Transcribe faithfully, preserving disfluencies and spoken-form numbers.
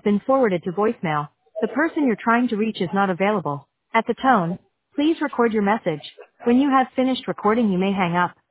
been forwarded to voicemail. The person you're trying to reach is not available. At the tone, please record your message. When you have finished recording, you may hang up.